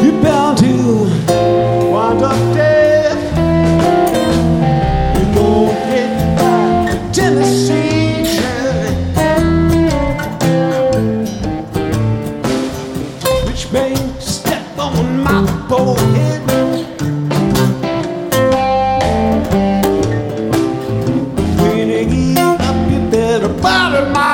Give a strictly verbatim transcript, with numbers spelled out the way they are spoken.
You're bound to wind up dead. You gon' get back to Tennessee, Shirley. Switchblade, step on my forehead. When you get up, you better bottom my